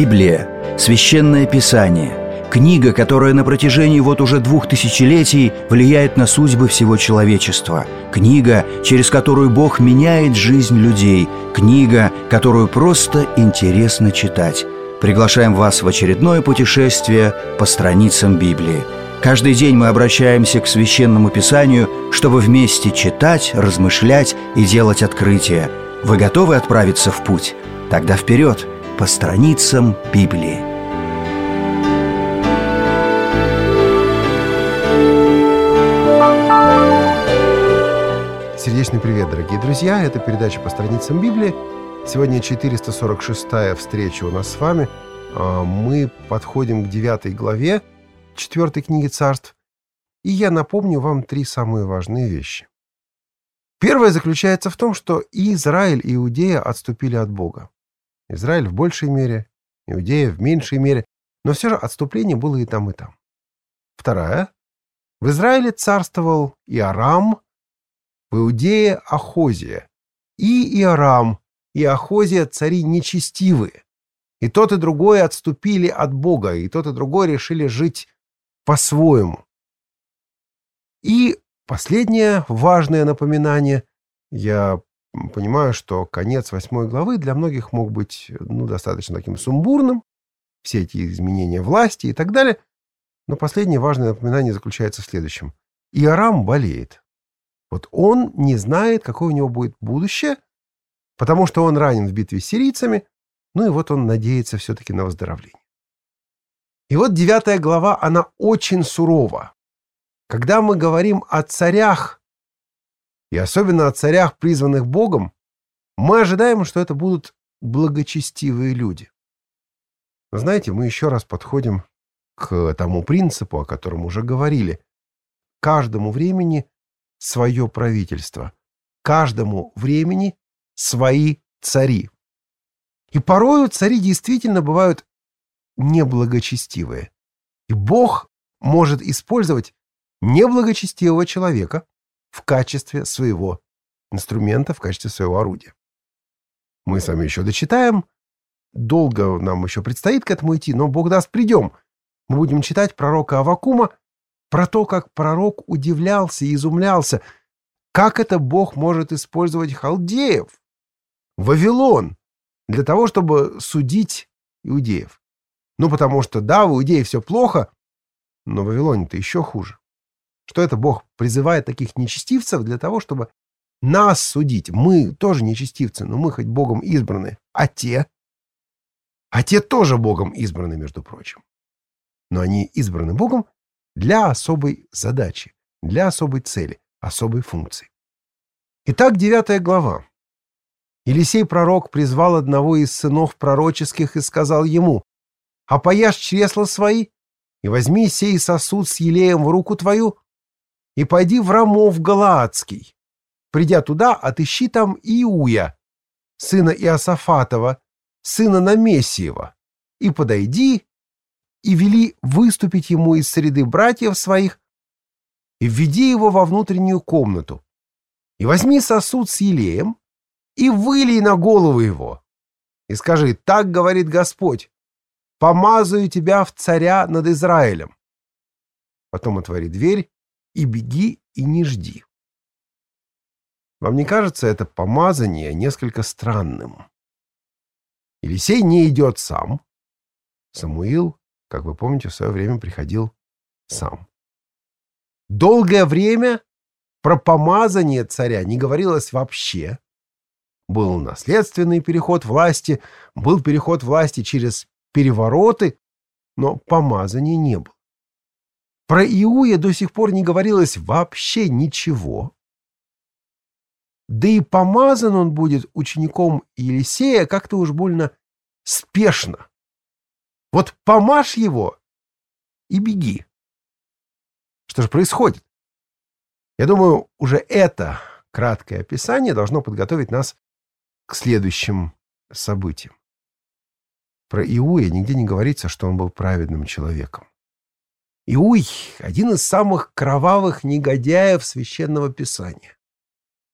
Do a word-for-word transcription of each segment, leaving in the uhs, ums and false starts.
Библия – Священное Писание, книга, которая на протяжении вот уже двух тысячелетий влияет на судьбы всего человечества, книга, через которую Бог меняет жизнь людей, книга, которую просто интересно читать. Приглашаем вас в очередное путешествие по страницам Библии. Каждый день мы обращаемся к Священному Писанию, чтобы вместе читать, размышлять и делать открытия. Вы готовы отправиться в путь? Тогда вперед, по страницам Библии. Сердечный привет, дорогие друзья! Это передача «По страницам Библии». Сегодня четыреста сорок шестая встреча у нас с вами. Мы подходим к девятой главе четвертой книги Царств. И я напомню вам три самые важные вещи. Первое заключается в том, что и Израиль, и Иудея отступили от Бога. Израиль в большей мере, Иудея в меньшей мере, но все же отступление было и там, и там. Вторая. В Израиле царствовал Иорам, в Иудее Ахозия. И Иорам, и Ахозия цари нечестивые. И тот, и другой отступили от Бога, и тот, и другой решили жить по-своему. И последнее важное напоминание. Я понимаю, что конец восьмой главы для многих мог быть ну, достаточно таким сумбурным. Все эти изменения власти и так далее. Но последнее важное напоминание заключается в следующем. Иорам болеет. Вот он не знает, какое у него будет будущее, потому что он ранен в битве с сирийцами, ну и вот он надеется все-таки на выздоровление. И вот девятая глава, она очень сурова. Когда мы говорим о царях, и особенно о царях, призванных Богом, мы ожидаем, что это будут благочестивые люди. Но знаете, мы еще раз подходим к тому принципу, о котором уже говорили. Каждому времени свое правительство, каждому времени свои цари. И порою цари действительно бывают неблагочестивые. И Бог может использовать неблагочестивого человека в качестве своего инструмента, в качестве своего орудия. Мы с вами еще дочитаем. Долго нам еще предстоит к этому идти, но Бог даст, придем. Мы будем читать пророка Аввакума про то, как пророк удивлялся и изумлялся, как это Бог может использовать халдеев, Вавилон, для того, чтобы судить иудеев. Ну, потому что, да, в Иудее все плохо, но в Вавилоне-то еще хуже. Что это Бог призывает таких нечестивцев для того, чтобы нас судить. Мы тоже нечестивцы, но мы хоть Богом избраны. А те? А те тоже Богом избраны, между прочим. Но они избраны Богом для особой задачи, для особой цели, особой функции. Итак, девятая глава. Елисей пророк призвал одного из сынов пророческих и сказал ему: «Опояшь чресла свои, и возьми сей сосуд с елеем в руку твою, и пойди в Рамов Галаадский. Придя туда, отыщи там Иуя, сына Иосафатова, сына Намесиева, и подойди, и вели выступить ему из среды братьев своих, и введи его во внутреннюю комнату, и возьми сосуд с елеем, и вылей на голову его, и скажи: так говорит Господь, помазаю тебя в царя над Израилем. Потом отвори дверь, и беги, и не жди». Вам не кажется это помазание несколько странным? Елисей не идет сам. Самуил, как вы помните, в свое время приходил сам. Долгое время про помазание царя не говорилось вообще. Был наследственный переход власти, был переход власти через перевороты, но помазания не было. Про Иуя до сих пор не говорилось вообще ничего. Да и помазан он будет учеником Елисея как-то уж больно спешно. Вот помажь его и беги. Что же происходит? Я думаю, уже это краткое описание должно подготовить нас к следующим событиям. Про Иуя нигде не говорится, что он был праведным человеком. Иуй — один из самых кровавых негодяев Священного Писания.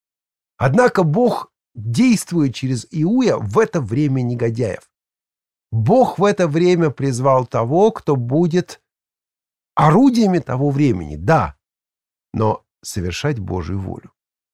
Однако Бог действует через Иуя в это время негодяев. Бог в это время призвал того, кто будет орудиями того времени, да, но совершать Божью волю.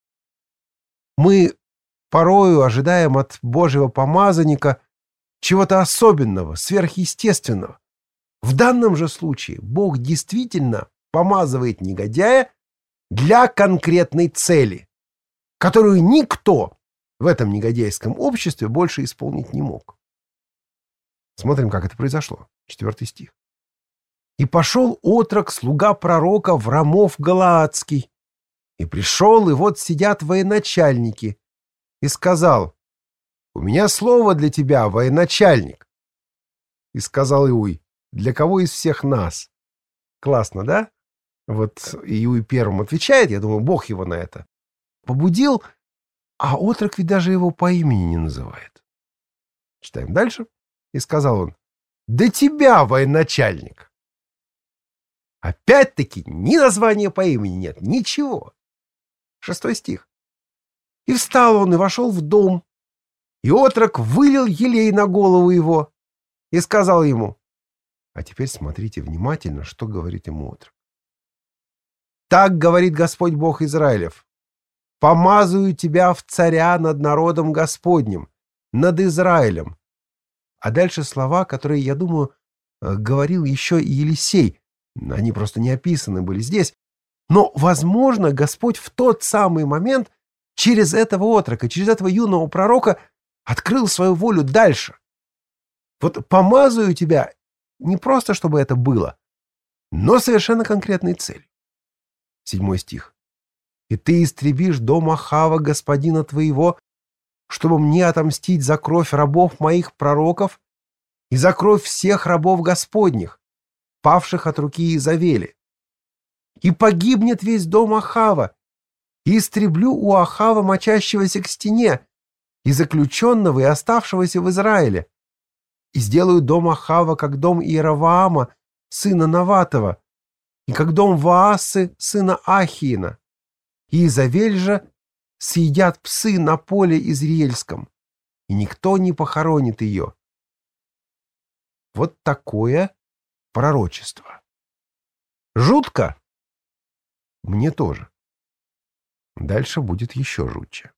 Мы порою ожидаем от Божьего помазанника чего-то особенного, сверхъестественного. В данном же случае Бог действительно помазывает негодяя для конкретной цели, которую никто в этом негодяйском обществе больше исполнить не мог. Смотрим, как это произошло. Четвертый стих. «И пошел отрок, слуга пророка, в Рамов Галаадский, и пришел, и вот сидят военачальники, и сказал: у меня слово для тебя, военачальник. И сказал Иуй: для кого из всех нас?» Классно, да? Вот Иуй первым отвечает, я думаю, Бог его на это побудил, а отрок ведь даже его по имени не называет. Читаем дальше. И сказал он: да тебя, военачальник. Опять-таки ни названия по имени нет, ничего. Шестой стих. И встал он и вошел в дом, и отрок вылил елей на голову его и сказал ему. А теперь смотрите внимательно, что говорит ему отрок. Так говорит Господь Бог Израилев: помазую тебя в царя над народом Господним, над Израилем. А дальше слова, которые, я думаю, говорил еще и Елисей. Они просто не описаны были здесь. Но, возможно, Господь в тот самый момент через этого отрока, через этого юного пророка открыл свою волю дальше. Вот помазаю тебя не просто, чтобы это было, но совершенно конкретной целью. Седьмой стих. «И ты истребишь дом Ахава, господина твоего, чтобы мне отомстить за кровь рабов моих пророков и за кровь всех рабов Господних, павших от руки Иезавели. И погибнет весь дом Ахава, и истреблю у Ахава, мочащегося к стене, и заключенного, и оставшегося в Израиле. И сделаю дом Ахава, как дом Иеровоама, сына Наватова, и как дом Ваасы, сына Ахиина. И Иезавель же съедят псы на поле Изриэльском, и никто не похоронит ее». Вот такое пророчество. Жутко? Мне тоже. Дальше будет еще жутче.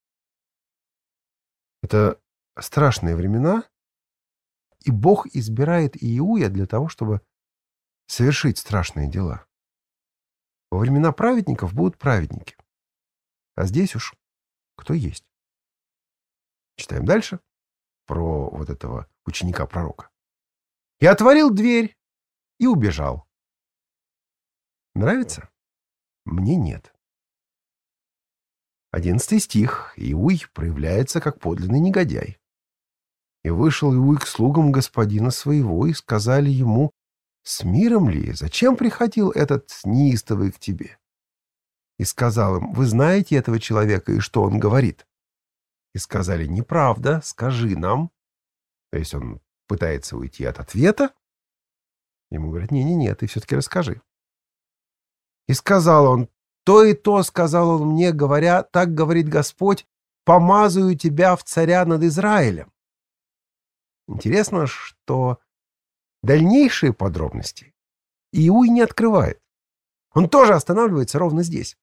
Это страшные времена, и Бог избирает Иуя для того, чтобы совершить страшные дела. Во времена праведников будут праведники. А здесь уж кто есть. Читаем дальше про вот этого ученика-пророка. «И отворил дверь, и убежал». Нравится? Мне нет. Одиннадцатый стих. Иуй проявляется как подлинный негодяй. «И вышел Иуй к слугам господина своего, и сказали ему: с миром ли? Зачем приходил этот неистовый к тебе?» И сказал им: вы знаете этого человека и что он говорит? И сказали: неправда, скажи нам. То есть он пытается уйти от ответа. Ему говорят: не-не-не, ты все-таки расскажи. И сказал он: то и то сказал он мне, говоря: так говорит Господь, помазаю тебя в царя над Израилем. Интересно, что дальнейшие подробности Иуй не открывает. Он тоже останавливается ровно здесь.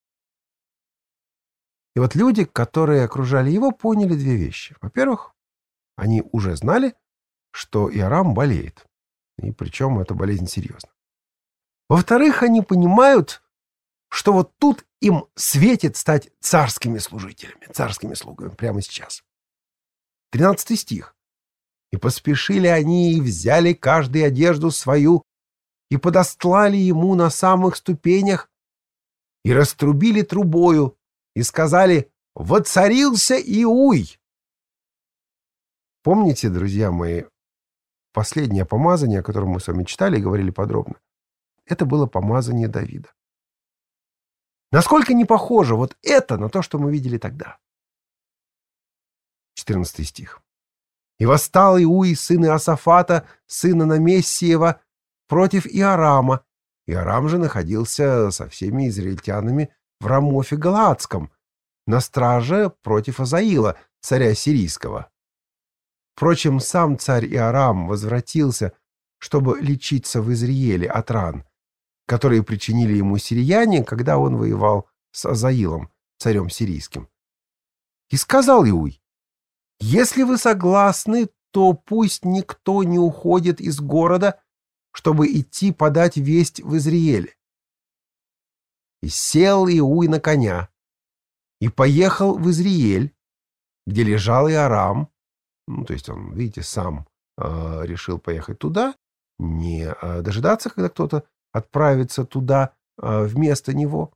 И вот люди, которые окружали его, поняли две вещи. Во-первых, они уже знали, что Иорам болеет. И причем эта болезнь серьезна. Во-вторых, они понимают, что вот тут им светит стать царскими служителями, царскими слугами прямо сейчас. Тринадцатый стих. «И поспешили они, и взяли каждый одежду свою, и подостлали ему на самых ступенях, и раструбили трубою, и сказали: воцарился Иуй». Помните, друзья мои, последнее помазание, о котором мы с вами читали и говорили подробно? Это было помазание Давида. Насколько не похоже вот это на то, что мы видели тогда? четырнадцатый стих. «И восстал Иуй, сын Иосафата, сына Намессиева, против Иорама. Иорам же находился со всеми израильтянами в Рамофе Галаадском, на страже против Азаила, царя сирийского. Впрочем, сам царь Иорам возвратился, чтобы лечиться в Изрииле от ран, которые причинили ему сирияне, когда он воевал с Азаилом, царем сирийским. И сказал Иуй: «Если вы согласны, то пусть никто не уходит из города, чтобы идти подать весть в Изрииле». И сел Иуй на коня и поехал в Изрииль, где лежал Иорам. Ну, то есть он, видите, сам э, решил поехать туда, не э, дожидаться, когда кто-то отправится туда э, вместо него.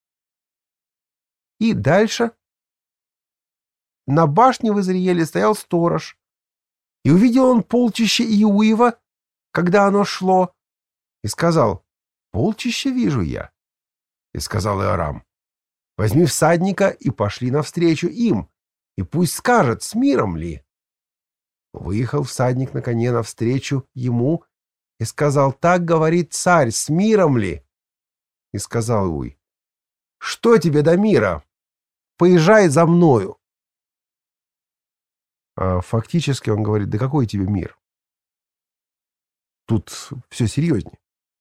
И дальше на башне в Изрииле стоял сторож, и увидел он полчище Иуева, когда оно шло, и сказал: «Полчище вижу я». И сказал Иорам: «Возьми всадника и пошли навстречу им, и пусть скажет, с миром ли». Выехал всадник на коне навстречу ему и сказал: «Так говорит царь, с миром ли?» И сказал Иуй: «Что тебе до мира? Поезжай за мною». А фактически он говорит: «Да какой тебе мир?» Тут все серьезнее.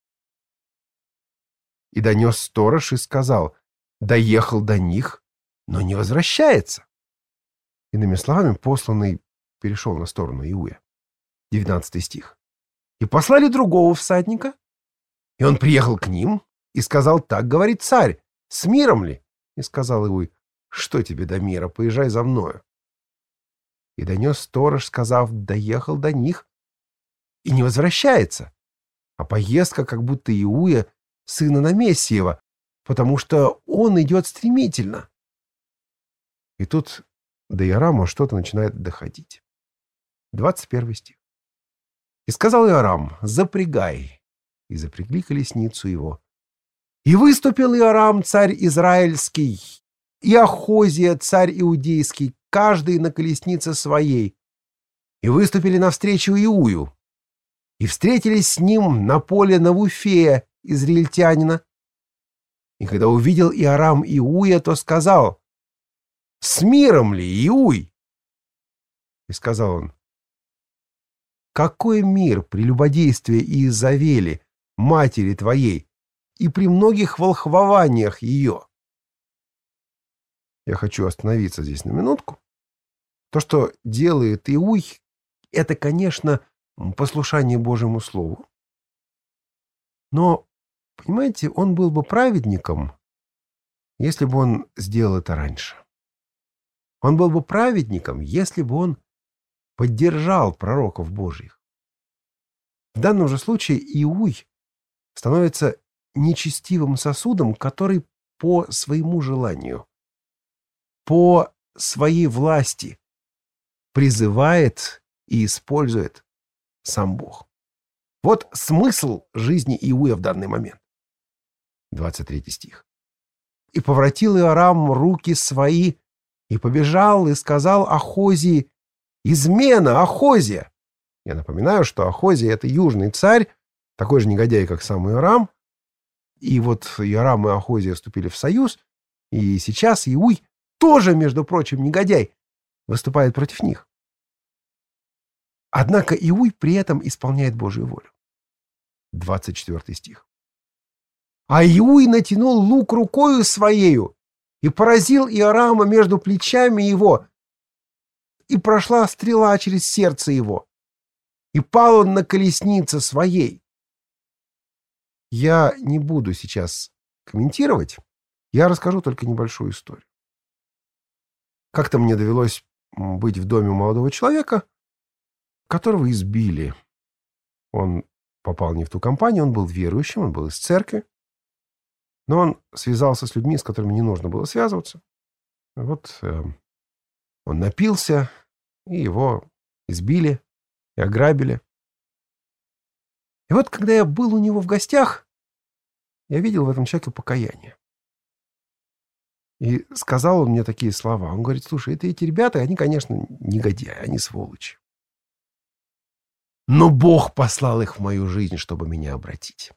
И донес сторож и сказал: «Доехал до них, но не возвращается». Иными словами, посланный перешел на сторону Иуя. девятнадцатый стих. «И послали другого всадника, и он приехал к ним и сказал: так говорит царь, с миром ли?» И сказал Иуй: «Что тебе до мира? Поезжай за мною». И донес сторож, сказав: доехал до них и не возвращается. А поездка как будто Иуя, сына Намессиева, потому что он идет стремительно. И тут до Иорама что-то начинает доходить. двадцать первый стих. «И сказал Иорам: запрягай. И запрягли колесницу его. И выступил Иорам, царь израильский, и Ахозия, царь иудейский, каждый на колеснице своей. И выступили навстречу Иую. И встретились с ним на поле Навуфея, израильтянина. И когда увидел Иорам Иуя, то сказал: с миром ли, Иуй? И сказал он: какой мир при любодействе Иезавели, матери твоей, и при многих волхвованиях ее? Я хочу остановиться здесь на минутку. То, что делает Иуй, это, конечно, послушание Божьему Слову. Но, понимаете, он был бы праведником, если бы он сделал это раньше. Он был бы праведником, если бы он поддержал пророков Божьих. В данном же случае Иуй становится нечестивым сосудом, который по своему желанию, по своей власти призывает и использует сам Бог. Вот смысл жизни Иуя в данный момент. двадцать третий стих. «И повратил Иорам руки свои, и побежал, и сказал Ахозии: измена, Ахозия!» Я напоминаю, что Ахозия — это южный царь, такой же негодяй, как сам Иорам. И вот Иорам и Ахозия вступили в союз, и сейчас Иуй, тоже, между прочим, негодяй, выступает против них. Однако Иуй при этом исполняет Божью волю. двадцать четвёртый стих. «А Иуй натянул лук рукою своею и поразил Иорама между плечами его, и прошла стрела через сердце его, и пал он на колеснице своей». Я не буду сейчас комментировать, я расскажу только небольшую историю. Как-то мне довелось быть в доме у молодого человека, которого избили. Он попал не в ту компанию, он был верующим, он был из церкви, но он связался с людьми, с которыми не нужно было связываться. Вот э, он напился, и его избили и ограбили. И вот, когда я был у него в гостях, я видел в этом человеке покаяние. И сказал он мне такие слова. Он говорит: слушай, это эти ребята, они, конечно, негодяи, они сволочи. Но Бог послал их в мою жизнь, чтобы меня обратить.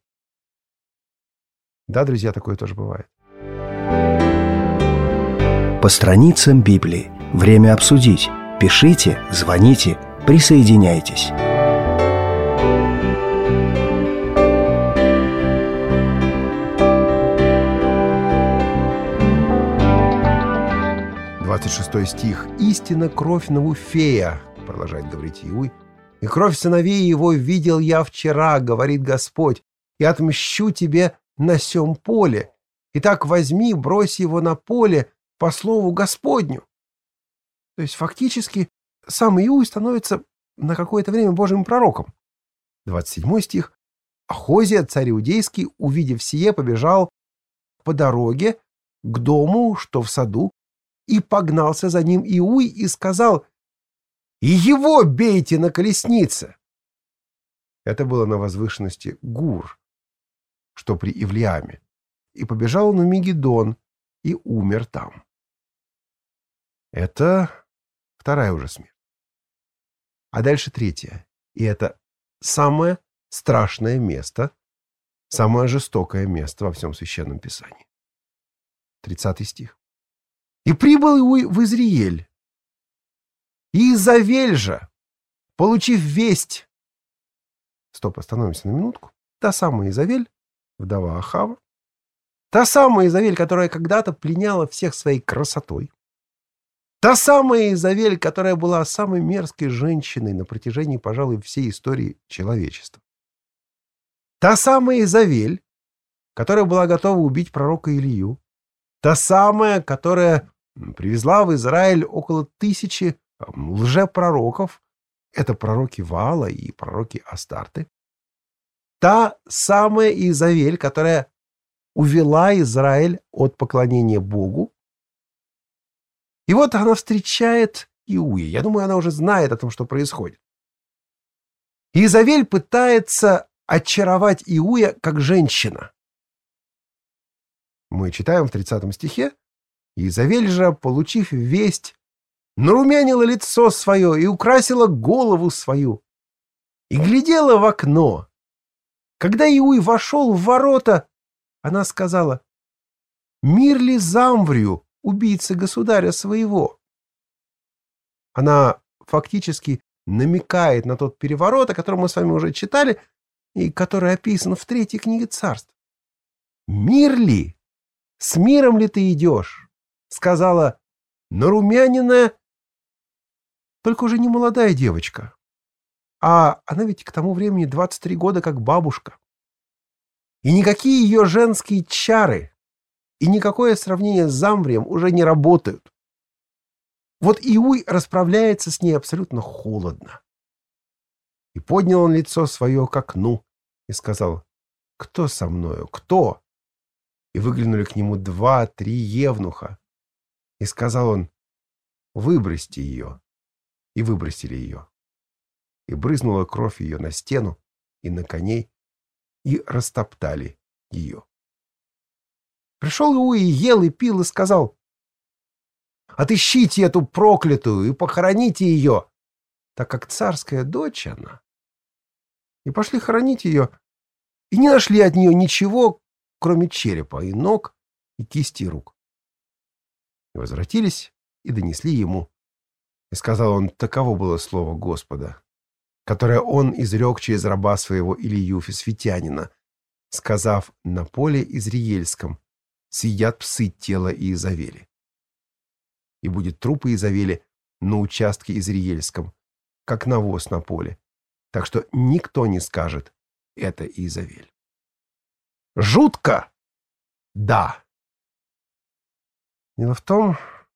Да, друзья, такое тоже бывает. По страницам Библии. Время обсудить. Пишите, звоните. Присоединяйтесь. двадцать шестой стих. «Истинно кровь Навуфея, — продолжает говорить Иуй, — и кровь сыновей его видел я вчера, говорит Господь, и отмщу тебе на сем поле. Итак, возьми, брось его на поле по слову Господню». То есть фактически сам Иуй становится на какое-то время Божьим пророком. двадцать седьмой стих. «Ахозия, царь иудейский, увидев сие, побежал по дороге к дому, что в саду, и погнался за ним Иуй и сказал: и его бейте на колеснице». Это было на возвышенности Гур, что при Ивлеаме, и побежал он в Мегидон и умер там. Это вторая уже смерть. А дальше третья. И это самое страшное место, самое жестокое место во всем Священном Писании. тридцатый стих. «И прибыл Иуй в Изриель, и Изавель же, получив весть...» Стоп, остановимся на минутку. Та самая Изавель, вдова Ахава, та самая Изавель, которая когда-то пленяла всех своей красотой, та самая Изавель, которая была самой мерзкой женщиной на протяжении, пожалуй, всей истории человечества. Та самая Изавель, которая была готова убить пророка Илью, та самая, которая привезла в Израиль около тысячи лжепророков, это пророки Ваала и пророки Астарты. Та самая Изавель, которая увела Израиль от поклонения Богу. И вот она встречает Иуя. Я думаю, она уже знает о том, что происходит. Изавель пытается очаровать Иуя как женщина. Мы читаем в тридцатом стихе: «Изавель же, получив весть, нарумянила лицо свое и украсила голову свою, и глядела в окно. Когда Иуй вошел в ворота, она сказала: мир ли Замврию, убийце государя своего?» Она фактически намекает на тот переворот, о котором мы с вами уже читали, и который описан в третьей книге Царств. «Мир ли? С миром ли ты идешь?» Сказала нарумяненная, только уже не молодая девочка. А она ведь к тому времени двадцать три года как бабушка. И никакие ее женские чары и никакое сравнение с Замврием уже не работают. Вот Иуй расправляется с ней абсолютно холодно. И поднял он лицо свое к окну и сказал: «Кто со мною? Кто?» И выглянули к нему два-три евнуха. И сказал он: «Выбросьте ее». И выбросили ее. И брызнула кровь ее на стену и на коней, и растоптали ее. Пришел Иуй и ел, и пил, и сказал: «Отыщите эту проклятую и похороните ее, так как царская дочь она». И пошли хоронить ее, и не нашли от нее ничего, кроме черепа и ног, и кисти рук. И возвратились, и донесли ему. И сказал он: таково было слово Господа, которое он изрек через раба своего Илью Фисфитянина, сказав: на поле Изриельском съедят псы тело Иезавели. И будет труп Иезавели на участке Изриельском, как навоз на поле, так что никто не скажет: это Иезавель. Жутко? Да. Дело в том,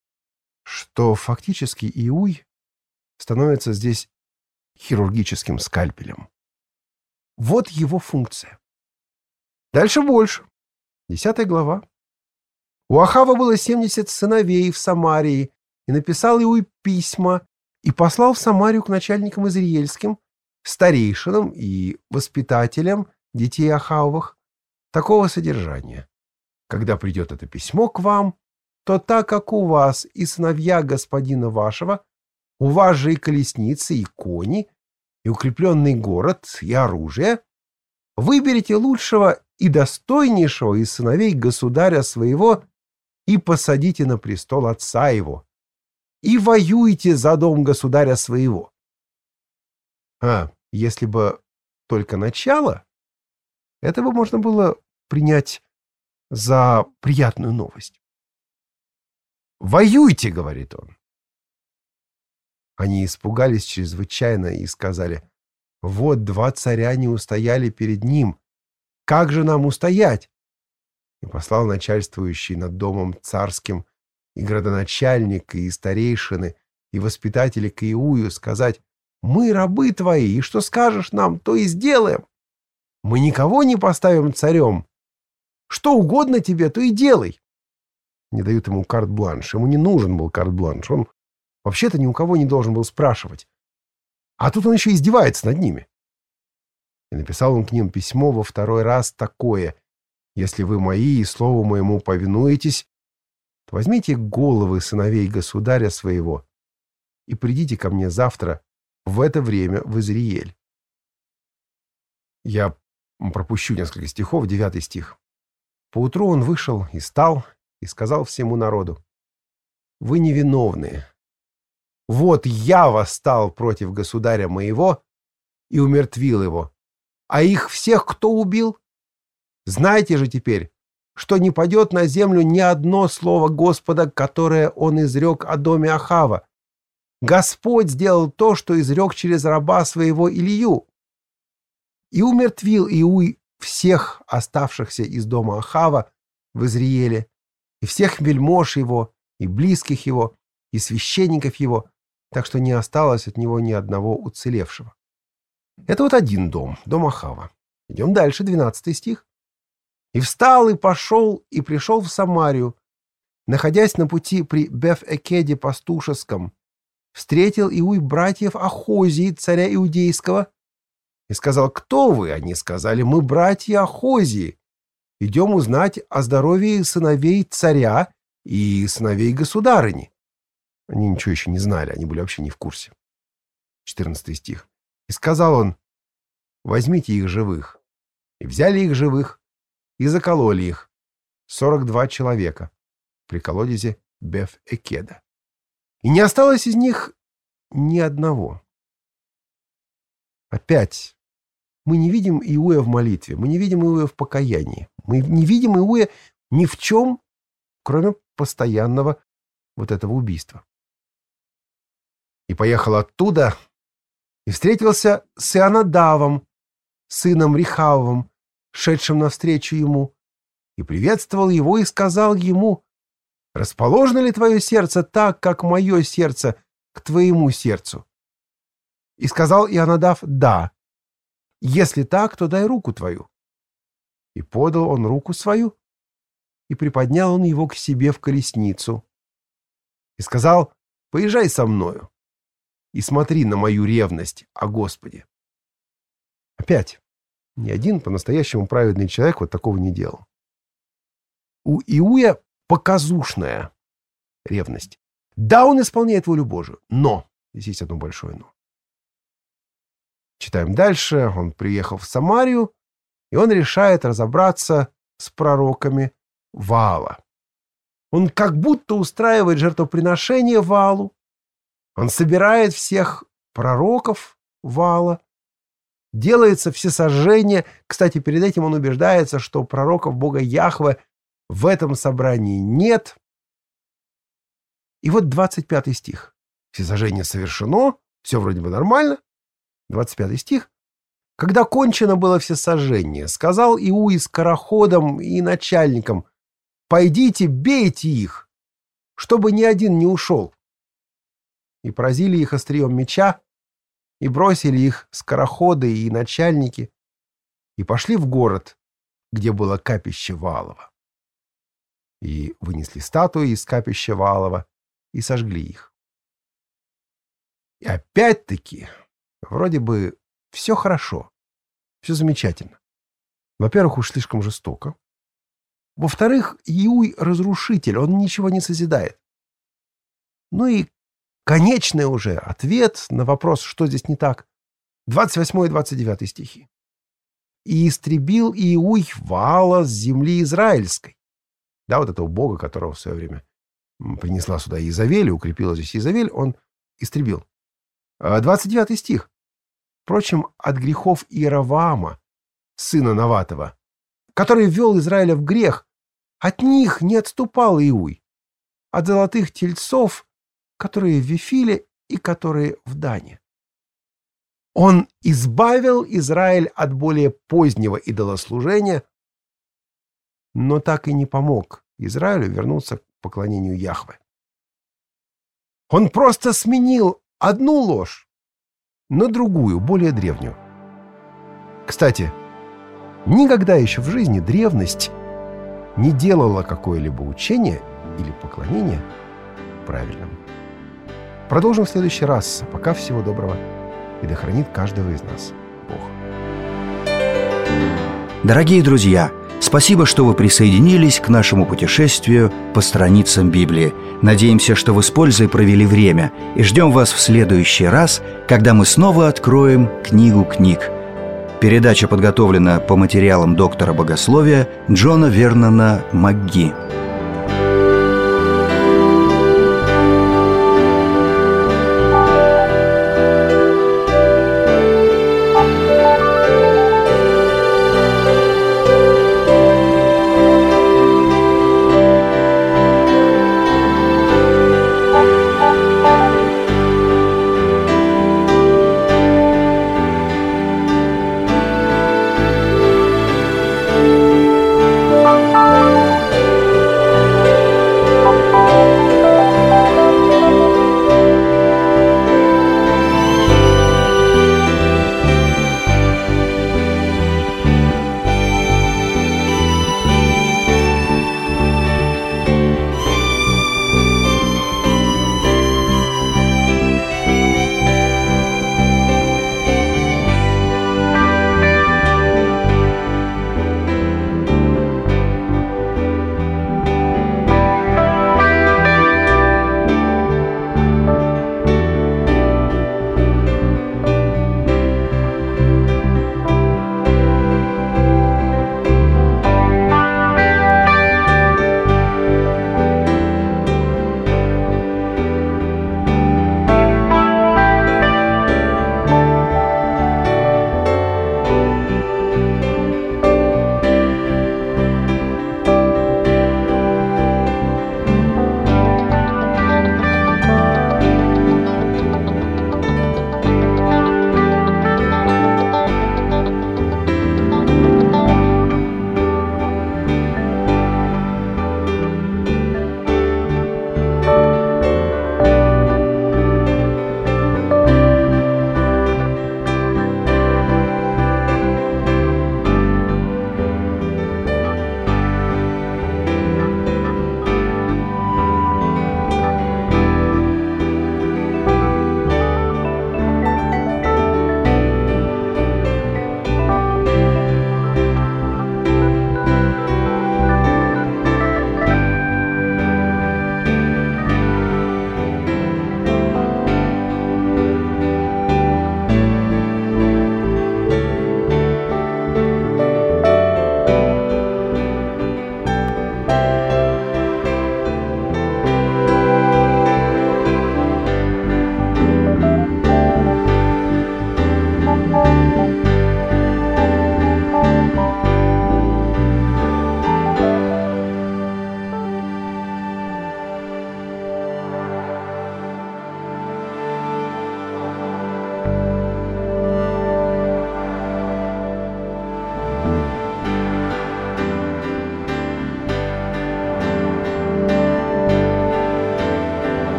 что фактически Иуй становится здесь хирургическим скальпелем. Вот его функция. Дальше больше. Десятая глава. У Ахава было семьдесят сыновей в Самарии, и написал Иуй письма, и послал в Самарию к начальникам израильским, старейшинам и воспитателям детей Ахавовых такого содержания: когда придет это письмо к вам, то так как у вас и сыновья господина вашего, у вас же и колесницы, и кони, и укрепленный город, и оружие, выберите лучшего и достойнейшего из сыновей государя своего и посадите на престол отца его, и воюйте за дом государя своего. А, если бы только начало, это бы можно было принять за приятную новость. «Воюйте!» — говорит он. Они испугались чрезвычайно и сказали: «Вот два царя не устояли перед ним. Как же нам устоять?» И послал начальствующий над домом царским и градоначальник, и старейшины, и воспитатели к Иую сказать: «Мы рабы твои, и что скажешь нам, то и сделаем. Мы никого не поставим царем. Что угодно тебе, то и делай». Не дают ему карт-бланш. Ему не нужен был карт-бланш. Он вообще-то ни у кого не должен был спрашивать. А тут он еще издевается над ними. И написал он к ним письмо во второй раз такое: «Если вы мои и слову моему повинуетесь, то возьмите головы сыновей государя своего и придите ко мне завтра в это время в Изриель». Я пропущу несколько стихов, девятый стих. «Поутру он вышел и стал, и сказал всему народу: вы невиновны. Вот я восстал против государя моего и умертвил его. А их всех кто убил? Знайте же теперь, что не падет на землю ни одно слово Господа, которое он изрек о доме Ахава. Господь сделал то, что изрек через раба своего Илью. И умертвил Иуй всех оставшихся из дома Ахава в Изриеле, и всех вельмож его, и близких его, и священников его, так что не осталось от него ни одного уцелевшего». Это вот один дом, дом Ахава. Идем дальше, двенадцатый стих. «И встал, и пошел, и пришел в Самарию, находясь на пути при Беф-Экеде пастушеском, встретил Иуй братьев Ахозии, царя Иудейского, и сказал: кто вы? Они сказали: мы братья Ахозии. Идем узнать о здоровье сыновей царя и сыновей государыни». Они ничего еще не знали, они были вообще не в курсе. четырнадцатый стих. «И сказал он: возьмите их живых. И взяли их живых, и закололи их, сорок два человека, при колодезе Беф-Экеда. И не осталось из них ни одного». Опять мы не видим Иуя в молитве, мы не видим Иуя в покаянии, мы не видим Иуя ни в чем, кроме постоянного вот этого убийства. «И поехал оттуда, и встретился с Ионадавом, сыном Рехавовым, шедшим навстречу ему, и приветствовал его, и сказал ему: расположено ли твое сердце так, как мое сердце к твоему сердцу? И сказал Ионадав: да. Если так, то дай руку твою. И подал он руку свою, и приподнял он его к себе в колесницу. И сказал: поезжай со мною, и смотри на мою ревность о Господе». Опять, ни один по-настоящему праведный человек вот такого не делал. У Иуя показушная ревность. Да, он исполняет волю Божию, но здесь есть одно большое но. Читаем дальше. Он приехал в Самарию, и он решает разобраться с пророками Ваала. Он как будто устраивает жертвоприношение Ваалу. Он собирает всех пророков Ваала, делается всесожжение. Кстати, перед этим он убеждается, что пророков Бога Яхве в этом собрании нет. И вот двадцать пятый стих. Всесожжение совершено, все вроде бы нормально. двадцать пятый стих. «Когда кончено было всесожжение, сказал Иуй скороходам и начальникам: пойдите, бейте их, чтобы ни один не ушел. И поразили их острием меча, и бросили их скороходы и начальники, и пошли в город, где было капище Ваалова. И вынесли статуи из капища Ваалова и сожгли их». И опять-таки, вроде бы все хорошо, все замечательно. Во-первых, уж слишком жестоко. Во-вторых, Иуй разрушитель, он ничего не созидает. Ну и конечный уже ответ на вопрос, что здесь не так. двадцать восьмой и двадцать девятый стихи. «И истребил Иуй Ваала с земли израильской». Да, вот этого бога, которого в свое время принесла сюда Иезавель, и укрепила здесь Иезавель, он истребил. двадцать девятый стих. Впрочем, от грехов Иеровоама, сына Наватова, который ввел Израиля в грех, от них не отступал Иуй, от золотых тельцов, которые в Вифиле и которые в Дане. Он избавил Израиль от более позднего идолослужения, но так и не помог Израилю вернуться к поклонению Яхве. Он просто сменил одну ложь на другую, более древнюю. Кстати, никогда еще в жизни древность не делала какое-либо учение или поклонение правильным. Продолжим в следующий раз. Пока всего доброго. И да хранит каждого из нас Бог. Дорогие друзья, спасибо, что вы присоединились к нашему путешествию по страницам Библии. Надеемся, что вы с пользой провели время, и ждем вас в следующий раз, когда мы снова откроем книгу книг. Передача подготовлена по материалам доктора богословия Джона Вернона МакГи.